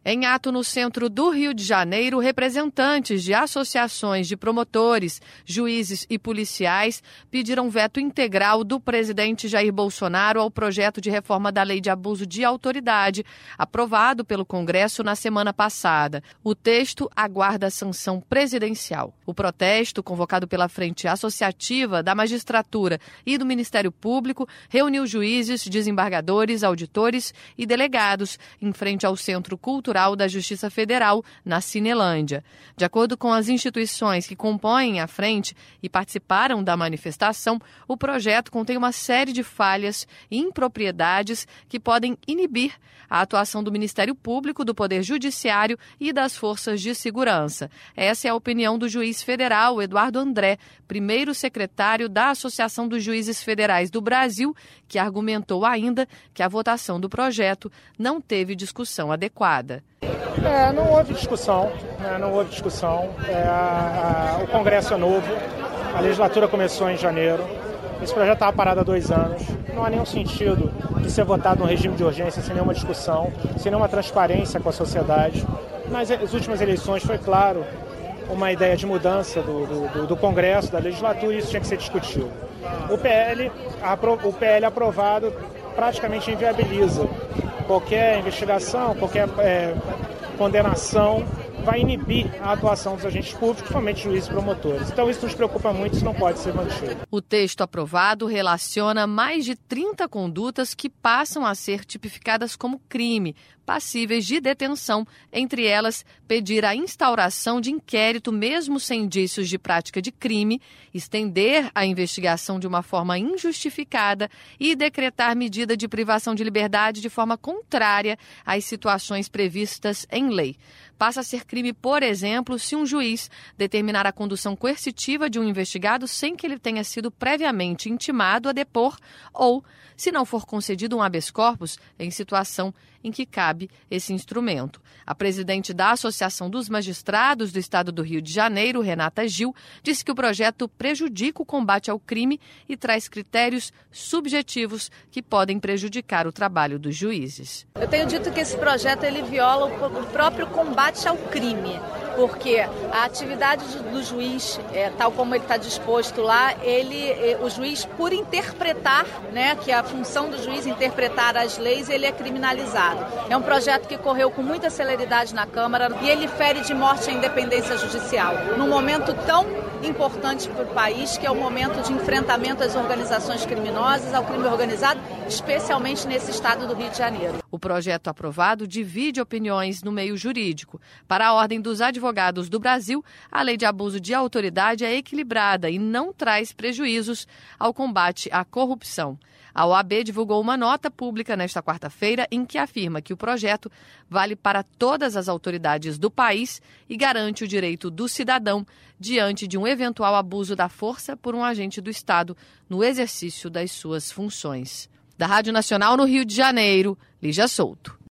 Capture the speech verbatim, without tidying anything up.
Em ato no centro do Rio de Janeiro, representantes de associações de promotores, juízes e policiais pediram veto integral do presidente Jair Bolsonaro ao projeto de reforma da Lei de Abuso de Autoridade, aprovado pelo Congresso na semana passada. O texto aguarda a sanção presidencial. O protesto, convocado pela Frente Associativa da Magistratura e do Ministério Público, reuniu juízes, desembargadores, auditores e delegados em frente ao Centro Cultural da Justiça Federal, na Cinelândia. De acordo com as instituições que compõem a frente e participaram da manifestação, o projeto contém uma série de falhas e impropriedades que podem inibir a atuação do Ministério Público, do Poder Judiciário e das forças de segurança. Essa é a opinião do juiz federal Eduardo André, primeiro secretário da Associação dos Juízes Federais do Brasil, que argumentou ainda que a votação do projeto não teve discussão adequada. É, não houve discussão, né, não houve discussão. É, a, a, o Congresso é novo, a legislatura começou em janeiro, esse projeto estava parado há dois anos, não há nenhum sentido de ser votado no regime de urgência sem nenhuma discussão, sem nenhuma transparência com a sociedade. Nas últimas eleições foi claro uma ideia de mudança do, do, do Congresso, da legislatura, e isso tinha que ser discutido. O P L, o P L aprovado praticamente inviabiliza qualquer investigação, qualquer é, condenação, vai inibir a atuação dos agentes públicos, principalmente juízes e promotores. Então isso nos preocupa muito, isso não pode ser mantido. O texto aprovado relaciona mais de trinta condutas que passam a ser tipificadas como crime, passíveis de detenção, entre elas pedir a instauração de inquérito mesmo sem indícios de prática de crime, estender a investigação de uma forma injustificada e decretar medida de privação de liberdade de forma contrária às situações previstas em lei. Passa a ser crime, por exemplo, se um juiz determinar a condução coercitiva de um investigado sem que ele tenha sido previamente intimado a depor ou se não for concedido um habeas corpus em situação em que cabe esse instrumento. A presidente da Associação dos Magistrados do Estado do Rio de Janeiro, Renata Gil, disse que o projeto prejudica o combate ao crime e traz critérios subjetivos que podem prejudicar o trabalho dos juízes. Eu tenho dito que esse projeto ele viola o próprio combate ao crime, porque a atividade do juiz, é, tal como ele está disposto lá, ele, o juiz, por interpretar, né, que a função do juiz interpretar as leis, ele é criminalizado. É um projeto que correu com muita celeridade na Câmara e ele fere de morte a independência judicial, num momento tão importante para o país, que é o momento de enfrentamento às organizações criminosas, ao crime organizado, especialmente nesse estado do Rio de Janeiro. O projeto aprovado divide opiniões no meio jurídico. Para a Ordem dos Advogados do Brasil, a lei de abuso de autoridade é equilibrada e não traz prejuízos ao combate à corrupção. A O A B divulgou uma nota pública nesta quarta-feira em que afirma que o projeto vale para todas as autoridades do país e garante o direito do cidadão diante de um eventual abuso da força por um agente do Estado no exercício das suas funções. Da Rádio Nacional no Rio de Janeiro, Lígia Souto.